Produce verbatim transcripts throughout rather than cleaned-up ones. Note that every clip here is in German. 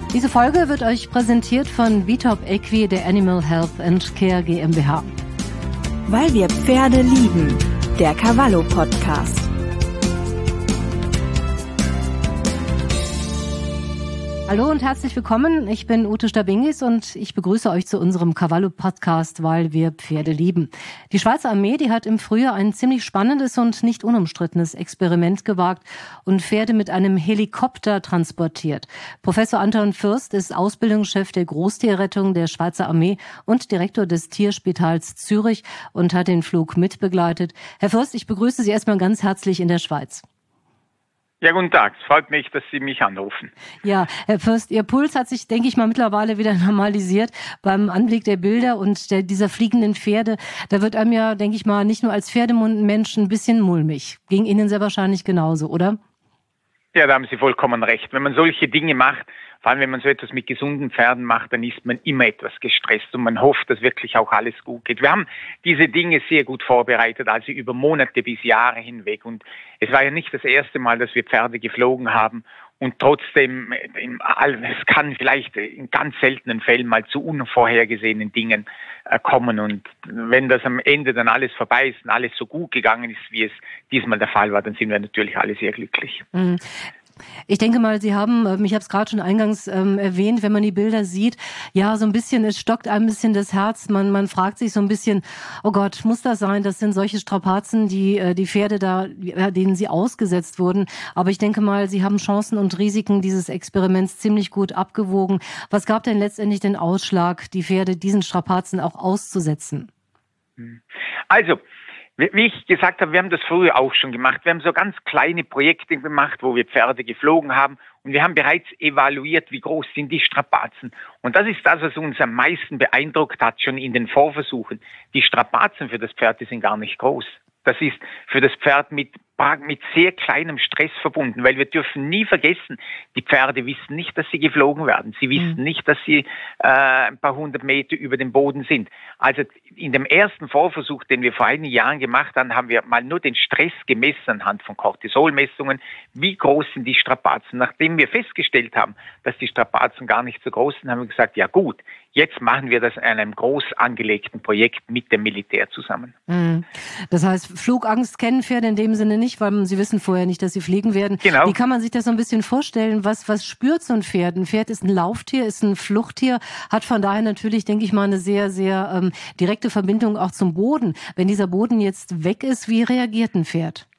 Diese Folge wird euch präsentiert von Vitop Equi der Animal Health and Care GmbH. Weil wir Pferde lieben. Der Cavallo Podcast. Hallo und herzlich willkommen. Ich bin Ute Stabingis und ich begrüße euch zu unserem Cavallo Podcast, weil wir Pferde lieben. Die Schweizer Armee, die hat im Frühjahr ein ziemlich spannendes und nicht unumstrittenes Experiment gewagt und Pferde mit einem Helikopter transportiert. Professor Anton Fürst ist Ausbildungschef der Großtierrettung der Schweizer Armee und Direktor des Tierspitals Zürich und hat den Flug mitbegleitet. Herr Fürst, ich begrüße Sie erstmal ganz herzlich in der Schweiz. Ja, guten Tag. Es freut mich, dass Sie mich anrufen. Ja, Herr Fürst, Ihr Puls hat sich, denke ich mal, mittlerweile wieder normalisiert beim Anblick der Bilder und der, dieser fliegenden Pferde. Da wird einem ja, denke ich mal, nicht nur als Pferdemensch ein bisschen mulmig. Ging Ihnen sehr wahrscheinlich genauso, oder? Ja, da haben Sie vollkommen recht. Wenn man solche Dinge macht, vor allem wenn man so etwas mit gesunden Pferden macht, dann ist man immer etwas gestresst und man hofft, dass wirklich auch alles gut geht. Wir haben diese Dinge sehr gut vorbereitet, also über Monate bis Jahre hinweg. Und es war ja nicht das erste Mal, dass wir Pferde geflogen haben. Und trotzdem, es kann vielleicht in ganz seltenen Fällen mal zu unvorhergesehenen Dingen kommen. Und wenn das am Ende dann alles vorbei ist und alles so gut gegangen ist, wie es diesmal der Fall war, dann sind wir natürlich alle sehr glücklich. Mhm. Ich denke mal, Sie haben, ich habe es gerade schon eingangs ähm, erwähnt, wenn man die Bilder sieht, ja, so ein bisschen, es stockt ein bisschen das Herz. Man, man fragt sich so ein bisschen, oh Gott, muss das sein? Das sind solche Strapazen, die die Pferde da, denen sie ausgesetzt wurden. Aber ich denke mal, Sie haben Chancen und Risiken dieses Experiments ziemlich gut abgewogen. Was gab denn letztendlich den Ausschlag, die Pferde diesen Strapazen auch auszusetzen? Also, wie ich gesagt habe, wir haben das früher auch schon gemacht. Wir haben so ganz kleine Projekte gemacht, wo wir Pferde geflogen haben und wir haben bereits evaluiert, wie groß sind die Strapazen. Und das ist das, was uns am meisten beeindruckt hat, schon in den Vorversuchen. Die Strapazen für das Pferd, die sind gar nicht groß. Das ist für das Pferd mit, mit sehr kleinem Stress verbunden, weil wir dürfen nie vergessen, die Pferde wissen nicht, dass sie geflogen werden. Sie wissen mhm. nicht, dass sie äh, ein paar hundert Meter über dem Boden sind. Also in dem ersten Vorversuch, den wir vor einigen Jahren gemacht haben, haben wir mal nur den Stress gemessen anhand von Cortisolmessungen. Wie groß sind die Strapazen? Nachdem wir festgestellt haben, dass die Strapazen gar nicht so groß sind, haben wir gesagt, ja gut, jetzt machen wir das in einem groß angelegten Projekt mit dem Militär zusammen. Mhm. Das heißt, Flugangst kennen Pferde in dem Sinne nicht, weil sie wissen vorher nicht, dass sie fliegen werden. Genau. Wie kann man sich das so ein bisschen vorstellen? Was, was spürt so ein Pferd? Ein Pferd ist ein Lauftier, ist ein Fluchttier, hat von daher natürlich, denke ich mal, eine sehr, sehr ähm, direkte Verbindung auch zum Boden. Wenn dieser Boden jetzt weg ist, wie reagiert ein Pferd?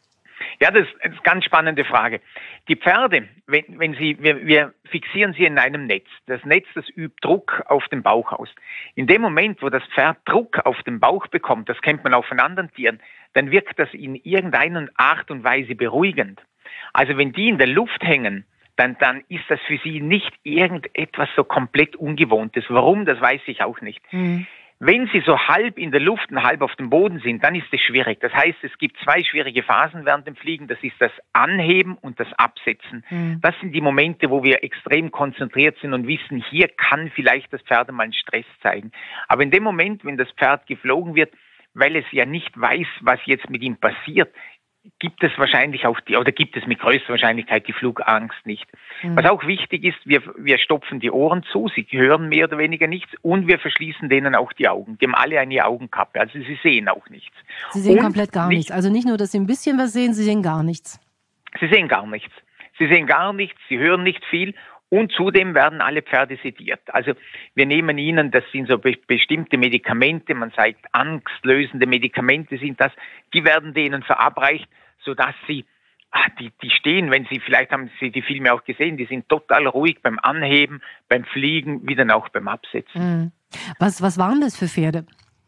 Ja, das ist eine ganz spannende Frage. Die Pferde, wenn, wenn sie, wir, wir fixieren sie in einem Netz. Das Netz, das übt Druck auf den Bauch aus. In dem Moment, wo das Pferd Druck auf den Bauch bekommt, das kennt man auch von anderen Tieren, dann wirkt das in irgendeiner Art und Weise beruhigend. Also wenn die in der Luft hängen, dann, dann ist das für sie nicht irgendetwas so komplett Ungewohntes. Warum, das weiß ich auch nicht. Mhm. Wenn sie so halb in der Luft und halb auf dem Boden sind, dann ist es schwierig. Das heißt, es gibt zwei schwierige Phasen während dem Fliegen. Das ist das Anheben und das Absetzen. Mhm. Das sind die Momente, wo wir extrem konzentriert sind und wissen, hier kann vielleicht das Pferd mal einen Stress zeigen. Aber in dem Moment, wenn das Pferd geflogen wird, weil es ja nicht weiß, was jetzt mit ihm passiert, gibt es wahrscheinlich auch die, oder gibt es mit größter Wahrscheinlichkeit die Flugangst nicht. Mhm. Was auch wichtig ist, wir, wir stopfen die Ohren zu, sie hören mehr oder weniger nichts und wir verschließen denen auch die Augen. Die haben alle eine Augenkappe, also sie sehen auch nichts. Sie sehen und komplett gar nicht, nichts. Also nicht nur, dass sie ein bisschen was sehen, sie sehen gar nichts. Sie sehen gar nichts. Sie sehen gar nichts, sie hören nicht viel. Und zudem werden alle Pferde sediert. Also wir nehmen ihnen, das sind so be- bestimmte Medikamente, man sagt angstlösende Medikamente sind das, die werden denen verabreicht, sodass sie, ach, die, die stehen, wenn sie, vielleicht haben Sie die Filme auch gesehen, die sind total ruhig beim Anheben, beim Fliegen, wie dann auch beim Absetzen. Mhm. Was, was waren das für Pferde?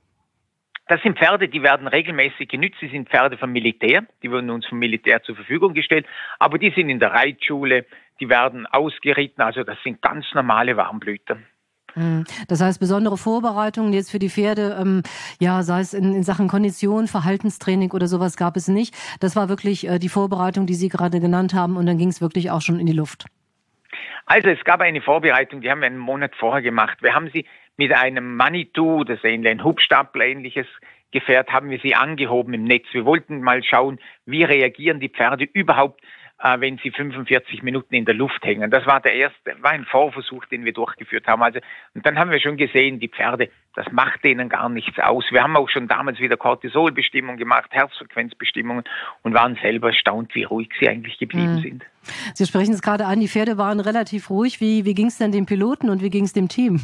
Das sind Pferde, die werden regelmäßig genützt. Sie sind Pferde vom Militär. Die wurden uns vom Militär zur Verfügung gestellt. Aber die sind in der Reitschule. Die werden ausgeritten. Also das sind ganz normale Warmblüter. Das heißt, besondere Vorbereitungen jetzt für die Pferde, ähm, ja, sei es in, in Sachen Kondition, Verhaltenstraining oder sowas gab es nicht. Das war wirklich äh, die Vorbereitung, die Sie gerade genannt haben. Und dann ging es wirklich auch schon in die Luft. Also es gab eine Vorbereitung, die haben wir einen Monat vorher gemacht. Wir haben sie mit einem Manitou, das ist ein Hubstapler-ähnliches Gefährt, haben wir sie angehoben im Netz. Wir wollten mal schauen, wie reagieren die Pferde überhaupt äh, wenn sie fünfundvierzig Minuten in der Luft hängen. Das war der erste, war ein Vorversuch, den wir durchgeführt haben. Also, und dann haben wir schon gesehen, die Pferde, das macht denen gar nichts aus. Wir haben auch schon damals wieder Cortisolbestimmungen gemacht, Herzfrequenzbestimmungen und waren selber erstaunt, wie ruhig sie eigentlich geblieben mhm. sind. Sie sprechen es gerade an, die Pferde waren relativ ruhig. Wie, wie ging es denn dem Piloten und wie ging es dem Team?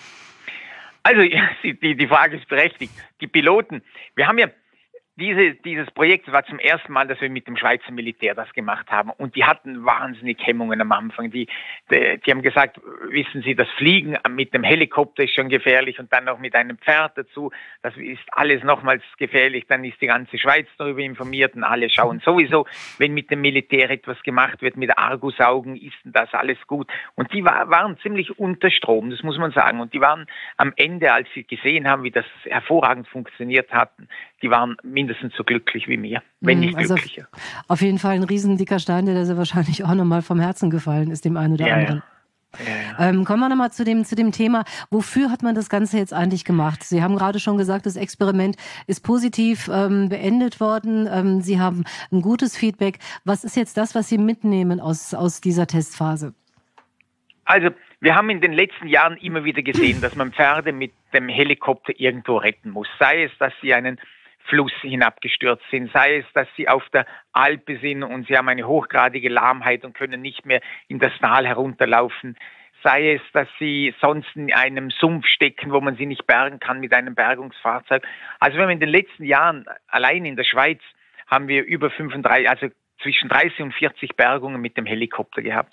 Also die, die Frage ist berechtigt. Die Piloten, wir haben ja Diese, dieses Projekt war zum ersten Mal, dass wir mit dem Schweizer Militär das gemacht haben. Und die hatten wahnsinnig Hemmungen am Anfang. Die, die, die haben gesagt, wissen Sie, das Fliegen mit dem Helikopter ist schon gefährlich und dann noch mit einem Pferd dazu. Das ist alles nochmals gefährlich. Dann ist die ganze Schweiz darüber informiert und alle schauen sowieso, wenn mit dem Militär etwas gemacht wird, mit Argusaugen, ist denn das alles gut. Und die war, waren ziemlich unter Strom, das muss man sagen. Und die waren am Ende, als sie gesehen haben, wie das hervorragend funktioniert hatten, die waren mindestens so glücklich wie mir, wenn nicht also glücklicher. Auf jeden Fall ein riesen dicker Stein, der da sehr wahrscheinlich auch nochmal vom Herzen gefallen ist, dem einen oder ja, anderen. Ja. Ja, ja. Ähm, kommen wir nochmal zu dem, zu dem Thema, wofür hat man das Ganze jetzt eigentlich gemacht? Sie haben gerade schon gesagt, das Experiment ist positiv ähm, beendet worden. Ähm, Sie haben ein gutes Feedback. Was ist jetzt das, was Sie mitnehmen aus, aus dieser Testphase? Also, wir haben in den letzten Jahren immer wieder gesehen, dass man Pferde mit dem Helikopter irgendwo retten muss. Sei es, dass sie einen Fluss hinabgestürzt sind, sei es, dass sie auf der Alpe sind und sie haben eine hochgradige Lahmheit und können nicht mehr in das Tal herunterlaufen, sei es, dass sie sonst in einem Sumpf stecken, wo man sie nicht bergen kann mit einem Bergungsfahrzeug. Also wir haben in den letzten Jahren, allein in der Schweiz, haben wir über fünfunddreißig, also zwischen dreißig und vierzig Bergungen mit dem Helikopter gehabt.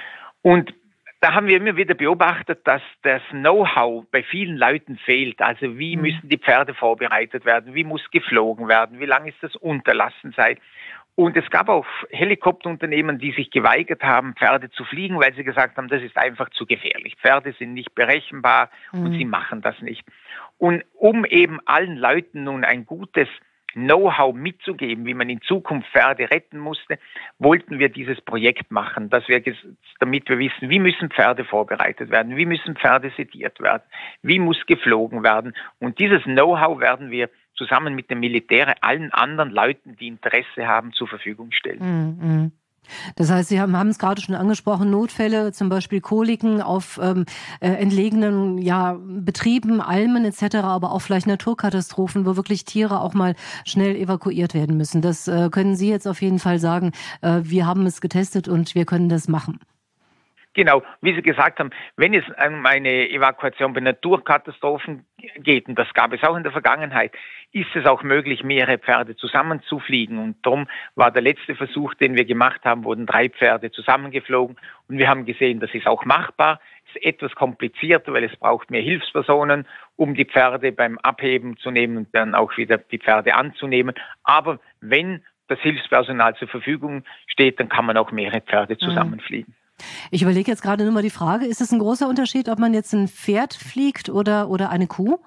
Und da haben wir immer wieder beobachtet, dass das Know-how bei vielen Leuten fehlt. Also wie müssen die Pferde vorbereitet werden? Wie muss geflogen werden? Wie lange ist das Unterlassenzeit? Und es gab auch Helikopterunternehmen, die sich geweigert haben, Pferde zu fliegen, weil sie gesagt haben, das ist einfach zu gefährlich. Pferde sind nicht berechenbar und mhm. sie machen das nicht. Und um eben allen Leuten nun ein gutes Know-how mitzugeben, wie man in Zukunft Pferde retten musste, wollten wir dieses Projekt machen, dass wir, damit wir wissen, wie müssen Pferde vorbereitet werden, wie müssen Pferde sediert werden, wie muss geflogen werden. Und dieses Know-how werden wir zusammen mit dem Militär allen anderen Leuten, die Interesse haben, zur Verfügung stellen. Mhm. Das heißt, Sie haben, haben es gerade schon angesprochen, Notfälle, zum Beispiel Koliken auf ähm, äh, entlegenen ja, Betrieben, Almen et cetera, aber auch vielleicht Naturkatastrophen, wo wirklich Tiere auch mal schnell evakuiert werden müssen. Das äh, können Sie jetzt auf jeden Fall sagen, äh, wir haben es getestet und wir können das machen. Genau, wie Sie gesagt haben, wenn es um eine Evakuation bei Naturkatastrophen geht, und das gab es auch in der Vergangenheit, ist es auch möglich, mehrere Pferde zusammenzufliegen. Und darum war der letzte Versuch, den wir gemacht haben, wurden drei Pferde zusammengeflogen. Und wir haben gesehen, das ist auch machbar. Es ist etwas komplizierter, weil es braucht mehr Hilfspersonen, um die Pferde beim Abheben zu nehmen und dann auch wieder die Pferde anzunehmen. Aber wenn das Hilfspersonal zur Verfügung steht, dann kann man auch mehrere Pferde zusammenfliegen. Ich überlege jetzt gerade nur mal die Frage, ist es ein großer Unterschied, ob man jetzt ein Pferd fliegt oder, oder eine Kuh?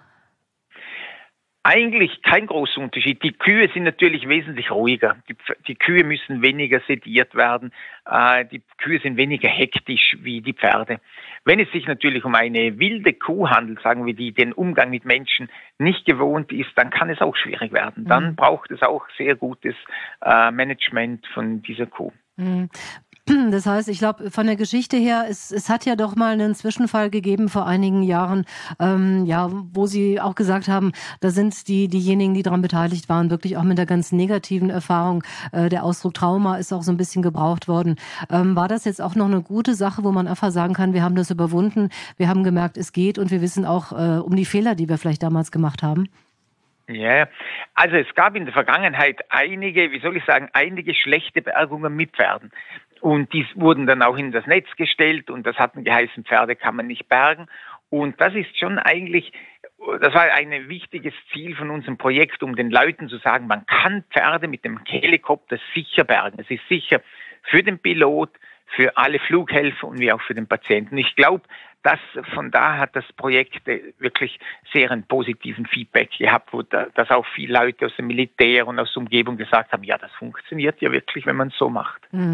Eigentlich kein großer Unterschied. Die Kühe sind natürlich wesentlich ruhiger. Die, die Kühe müssen weniger sediert werden. Äh, die Kühe sind weniger hektisch wie die Pferde. Wenn es sich natürlich um eine wilde Kuh handelt, sagen wir, die den Umgang mit Menschen nicht gewohnt ist, dann kann es auch schwierig werden. Dann mhm. braucht es auch sehr gutes äh, Management von dieser Kuh. Mhm. Das heißt, ich glaube, von der Geschichte her, es, es hat ja doch mal einen Zwischenfall gegeben vor einigen Jahren, ähm, ja, wo Sie auch gesagt haben, da sind die diejenigen, die daran beteiligt waren, wirklich auch mit der ganz negativen Erfahrung. Äh, der Ausdruck Trauma ist auch so ein bisschen gebraucht worden. Ähm, war das jetzt auch noch eine gute Sache, wo man einfach sagen kann, wir haben das überwunden, wir haben gemerkt, es geht und wir wissen auch äh, um die Fehler, die wir vielleicht damals gemacht haben? Ja, also es gab in der Vergangenheit einige, wie soll ich sagen, einige schlechte Bergungen mit Pferden. Und die wurden dann auch in das Netz gestellt und das hatten geheißen, Pferde kann man nicht bergen. Und das ist schon eigentlich, das war ein wichtiges Ziel von unserem Projekt, um den Leuten zu sagen, man kann Pferde mit dem Helikopter sicher bergen. Es ist sicher für den Pilot, für alle Flughelfer und wie auch für den Patienten. Ich glaube, dass von da hat das Projekt wirklich sehr einen positiven Feedback gehabt, wo da, dass auch viele Leute aus dem Militär und aus der Umgebung gesagt haben, ja, das funktioniert ja wirklich, wenn man es so macht. Mhm.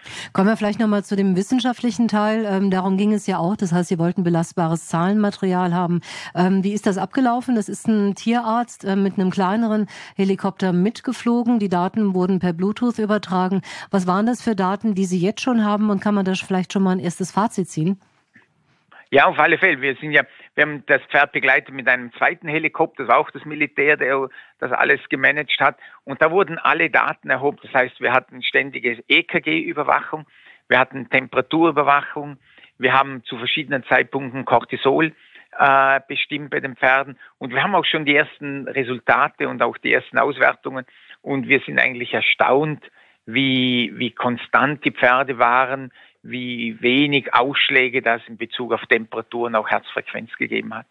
Kommen wir vielleicht nochmal zu dem wissenschaftlichen Teil. Ähm, darum ging es ja auch. Das heißt, Sie wollten belastbares Zahlenmaterial haben. Ähm, wie ist das abgelaufen? Das ist ein Tierarzt äh, mit einem kleineren Helikopter mitgeflogen. Die Daten wurden per Bluetooth übertragen. Was waren das für Daten, die Sie jetzt schon haben? Und kann man da vielleicht schon mal ein erstes Fazit ziehen? Ja, auf alle Fälle. Wir sind ja, wir haben das Pferd begleitet mit einem zweiten Helikopter, das war auch das Militär, der das alles gemanagt hat. Und da wurden alle Daten erhoben. Das heißt, wir hatten ständige E K G-Überwachung, wir hatten Temperaturüberwachung, wir haben zu verschiedenen Zeitpunkten Cortisol äh, bestimmt bei den Pferden. Und wir haben auch schon die ersten Resultate und auch die ersten Auswertungen. Und wir sind eigentlich erstaunt, wie, wie konstant die Pferde waren, wie wenig Ausschläge das in Bezug auf Temperaturen, auch Herzfrequenz gegeben hat.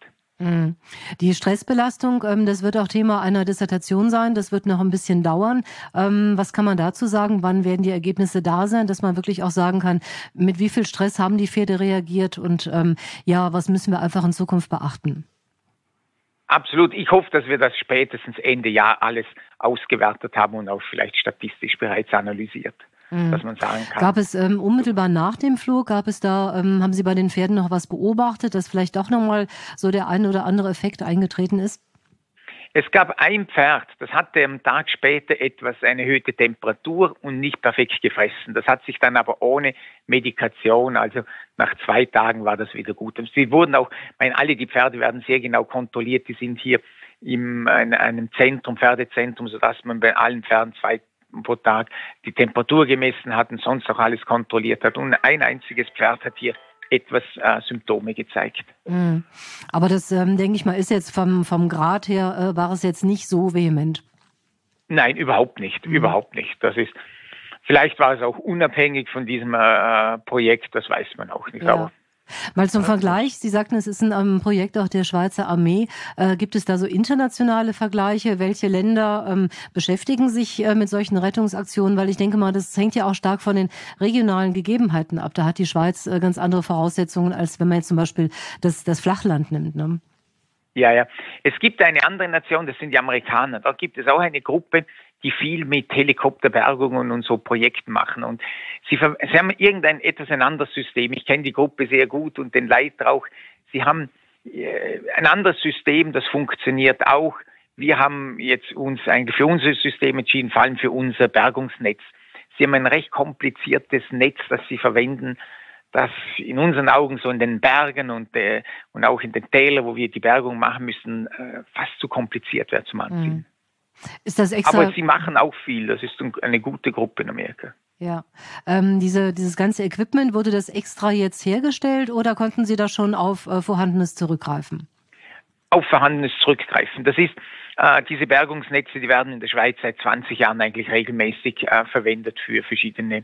Die Stressbelastung, das wird auch Thema einer Dissertation sein, das wird noch ein bisschen dauern. Was kann man dazu sagen? Wann werden die Ergebnisse da sein, dass man wirklich auch sagen kann, mit wie viel Stress haben die Pferde reagiert und ja, was müssen wir einfach in Zukunft beachten? Absolut. Ich hoffe, dass wir das spätestens Ende Jahr alles ausgewertet haben und auch vielleicht statistisch bereits analysiert. Mhm. Dass man sagen kann. Gab es ähm, unmittelbar nach dem Flug, gab es da, ähm, haben Sie bei den Pferden noch was beobachtet, dass vielleicht doch nochmal so der ein oder andere Effekt eingetreten ist? Es gab ein Pferd, das hatte am Tag später etwas eine erhöhte Temperatur und nicht perfekt gefressen. Das hat sich dann aber ohne Medikation, also nach zwei Tagen war das wieder gut. Und sie wurden auch, ich meine, alle die Pferde werden sehr genau kontrolliert, die sind hier in einem Zentrum, Pferdezentrum, sodass man bei allen Pferden zwei pro Tag die Temperatur gemessen hat und sonst auch alles kontrolliert hat. Und ein einziges Pferd hat hier etwas äh, Symptome gezeigt. Mhm. Aber das, ähm, denke ich mal, ist jetzt vom, vom Grad her, äh, war es jetzt nicht so vehement? Nein, überhaupt nicht, mhm. überhaupt nicht. Das ist, vielleicht war es auch unabhängig von diesem äh, Projekt, das weiß man auch nicht. Ja. Aber mal zum Vergleich, Sie sagten, es ist ein ähm, Projekt auch der Schweizer Armee. Äh, gibt es da so internationale Vergleiche? Welche Länder ähm, beschäftigen sich äh, mit solchen Rettungsaktionen? Weil ich denke mal, das hängt ja auch stark von den regionalen Gegebenheiten ab. Da hat die Schweiz äh, ganz andere Voraussetzungen, als wenn man jetzt zum Beispiel das, das Flachland nimmt, ne? Ja, ja. Es gibt eine andere Nation, das sind die Amerikaner. Da gibt es auch eine Gruppe, die viel mit Helikopterbergungen und so Projekten machen. Und sie, sie haben irgendein etwas ein anderes System. Ich kenne die Gruppe sehr gut und den Leiter auch. Sie haben äh, ein anderes System, das funktioniert auch. Wir haben jetzt uns eigentlich für unser System entschieden, vor allem für unser Bergungsnetz. Sie haben ein recht kompliziertes Netz, das sie verwenden, das in unseren Augen so in den Bergen und, äh, und auch in den Tälern, wo wir die Bergung machen müssen, äh, fast zu kompliziert wäre zum Anziehen. Mhm. Ist das extra? Aber sie machen auch viel. Das ist eine gute Gruppe in Amerika. Ja. Ähm, diese, dieses ganze Equipment, wurde das extra jetzt hergestellt oder konnten Sie da schon auf äh, Vorhandenes zurückgreifen? Auf Vorhandenes zurückgreifen. Das ist, äh, diese Bergungsnetze, die werden in der Schweiz seit zwanzig Jahren eigentlich regelmäßig äh, verwendet für verschiedene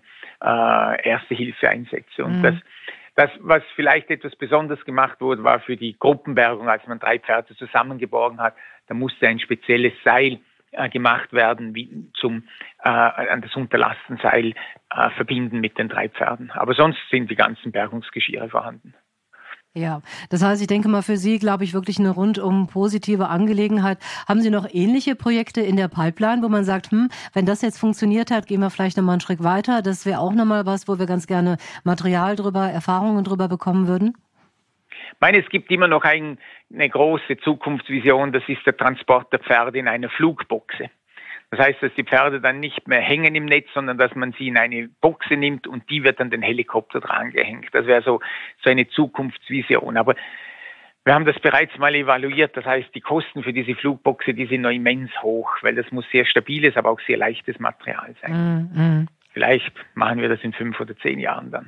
äh, Erste-Hilfe-Einsätze. Und mhm. das, das, was vielleicht etwas besonders gemacht wurde, war für die Gruppenbergung, als man drei Pferde zusammengeborgen hat, da musste ein spezielles Seil gemacht werden, wie zum äh, an das Unterlassenseil äh, verbinden mit den drei Pferden. Aber sonst sind die ganzen Bergungsgeschirre vorhanden. Ja, das heißt, ich denke mal für Sie, glaube ich, wirklich eine rundum positive Angelegenheit. Haben Sie noch ähnliche Projekte in der Pipeline, wo man sagt, hm, wenn das jetzt funktioniert hat, gehen wir vielleicht nochmal einen Schritt weiter. Das wäre auch nochmal was, wo wir ganz gerne Material drüber, Erfahrungen drüber bekommen würden? Ich meine, es gibt immer noch ein, eine große Zukunftsvision, das ist der Transport der Pferde in einer Flugboxe. Das heißt, dass die Pferde dann nicht mehr hängen im Netz, sondern dass man sie in eine Boxe nimmt und die wird an den Helikopter dran gehängt. Das wäre so, so eine Zukunftsvision. Aber wir haben das bereits mal evaluiert. Das heißt, die Kosten für diese Flugboxe, die sind noch immens hoch, weil das muss sehr stabiles, aber auch sehr leichtes Material sein. Mm-hmm. Vielleicht machen wir das in fünf oder zehn Jahren dann.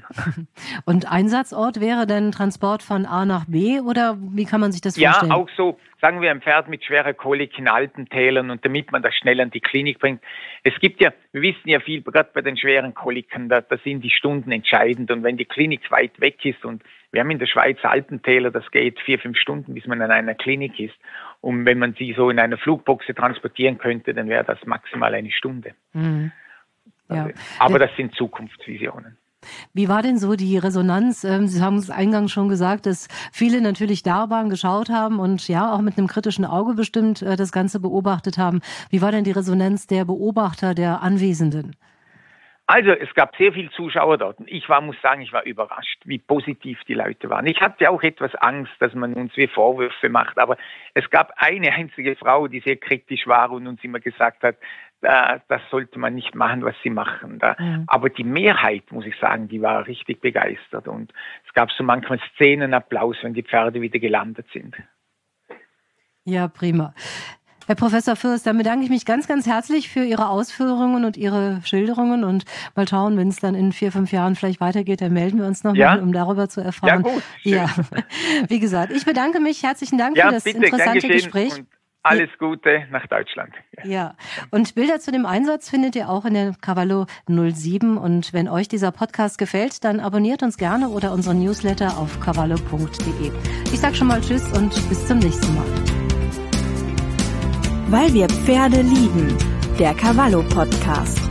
Und Einsatzort wäre denn Transport von A nach B oder wie kann man sich das vorstellen? Ja, auch so, sagen wir ein Pferd mit schwerer Kolik in Alpentälern und damit man das schnell an die Klinik bringt. Es gibt ja, wir wissen ja viel, gerade bei den schweren Koliken, da, da sind die Stunden entscheidend und wenn die Klinik weit weg ist und wir haben in der Schweiz Alpentäler, das geht vier, fünf Stunden, bis man an einer Klinik ist. Und wenn man sie so in einer Flugboxe transportieren könnte, dann wäre das maximal eine Stunde. Mhm. Ja. Aber das sind Zukunftsvisionen. Wie war denn so die Resonanz? Sie haben es eingangs schon gesagt, dass viele natürlich da waren, geschaut haben und ja auch mit einem kritischen Auge bestimmt das Ganze beobachtet haben. Wie war denn die Resonanz der Beobachter, der Anwesenden? Also es gab sehr viele Zuschauer dort. Ich war, muss sagen, ich war überrascht, wie positiv die Leute waren. Ich hatte auch etwas Angst, dass man uns wie Vorwürfe macht, aber es gab eine einzige Frau, die sehr kritisch war und uns immer gesagt hat, äh, das sollte man nicht machen, was sie machen. Da. Mhm. Aber die Mehrheit, muss ich sagen, die war richtig begeistert und es gab so manchmal Szenenapplaus, wenn die Pferde wieder gelandet sind. Ja, prima. Herr Professor Fürst, dann bedanke ich mich ganz, ganz herzlich für Ihre Ausführungen und Ihre Schilderungen und mal schauen, wenn es dann in vier, fünf Jahren vielleicht weitergeht, dann melden wir uns nochmal, ja? um darüber zu erfahren. Ja, gut. Ja, wie gesagt, ich bedanke mich, herzlichen Dank ja, für das bitte, interessante Gespräch. Und alles Gute nach Deutschland. Ja. ja, und Bilder zu dem Einsatz findet ihr auch in der Cavallo null sieben und wenn euch dieser Podcast gefällt, dann abonniert uns gerne oder unseren Newsletter auf cavallo punkt de. Ich sag schon mal Tschüss und bis zum nächsten Mal. Weil wir Pferde lieben. Der Cavallo Podcast.